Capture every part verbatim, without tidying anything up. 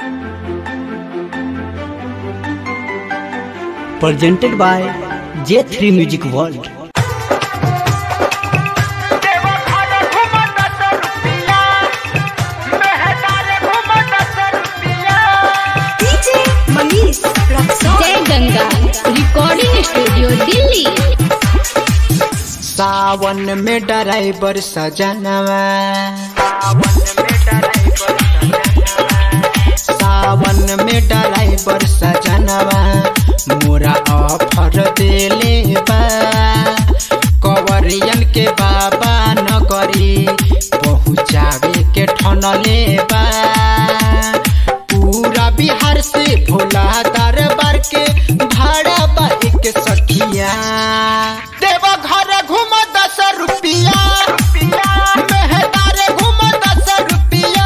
Presented by J three Music World. Jai Ganga recording studio Delhi. सावन में driver सजनवा, सावन में ड्राइवर सजनवा मोरा ऑफर देले बा। कवरियन के बाबा नगरी पहुँचावे के ठनले बा। पूरा बिहार से भोला दरबार के भाड़ा बा एक सखिया। देवा घर घूम दस रुपया, मेहदारे घूम दस रुपया।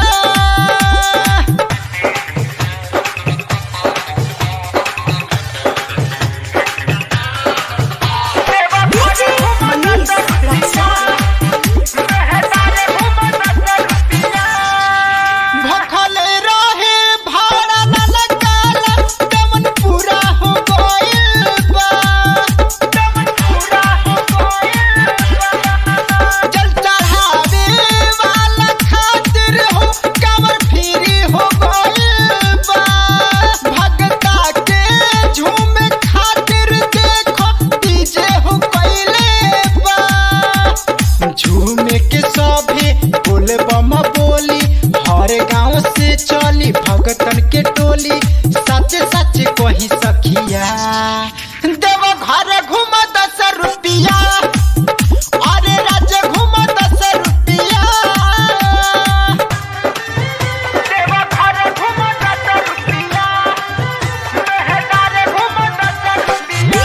भगतन के टोली सच सच कही सखिया। देव घर घूम दस रुपया, अरे राज्य घूम दस रुपया। देव घर घूम दस रुपया, मेहदारे घूम दस रुपया।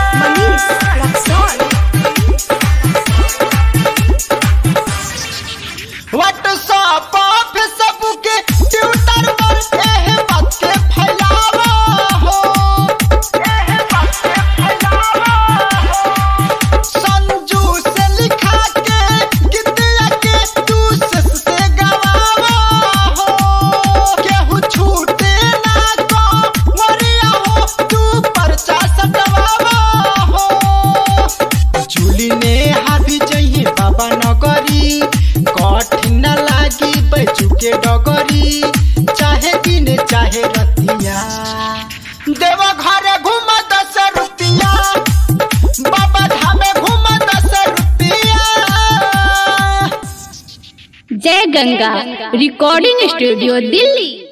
व्हाट्सएप फेसबुक के ट्विटर पर एह बात के फैलावा हो, एह बात के फैलावा हो। संजू से लिखा के गीतिया के तू से गवावा हो। केहू छूटे ना को वरिया हो, तू परचा सटवावा हो। झूली ने हाथी जइए बाबा नगरी, कठिन लागी बैजू के डगरी। चाहे दिन चाहे रतिया, देवा घर घूम दस रुपया, बाबा धामे घूम दस रुपया। जय गंगा रिकॉर्डिंग स्टूडियो दिल्ली।